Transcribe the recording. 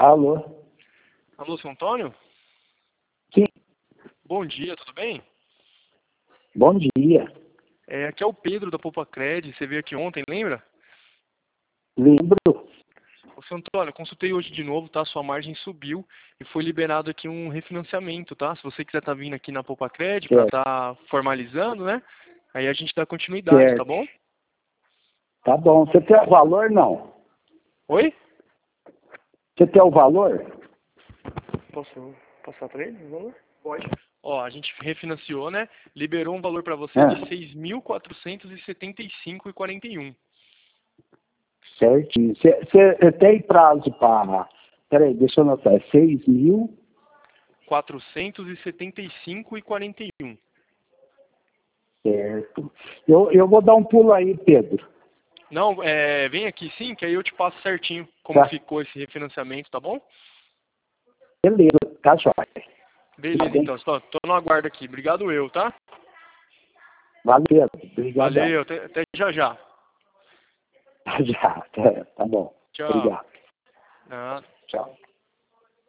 Alô? Alô, seu Antônio? Sim, Bom dia, tudo bem? bom dia. Aqui é o Pedro da Poupa Cred, você veio aqui ontem, lembra? Lembro. Ô, seu Antônio, eu consultei hoje de novo, tá? Sua margem subiu e foi liberado aqui um refinanciamento, tá? Se você quiser estar vindo aqui na Poupa Cred para Certo, estar formalizando, né? Aí a gente dá continuidade, tá certo. bom? Tá bom. Você tem o valor, não? Oi? Você tem o valor? Posso passar para ele? Vamos? Pode. Ó, a gente refinanciou, né? Liberou um valor para você de Ah, 6.475,41. certinho. Você tem prazo para... Peraí, deixa eu anotar. É 6.000? 475,41. Certo. Eu vou dar um pulo aí, Pedro. Não, vem aqui sim, que aí eu te passo certinho como Tá? ficou esse refinanciamento, tá bom? Beleza, tá jóia. Tudo Beleza, bem? então. Tô no aguardo aqui. Obrigado eu, tá? Valeu, obrigadão. Valeu, até já já. Já, tá bom. Tchau. Obrigado. Nada. Tchau.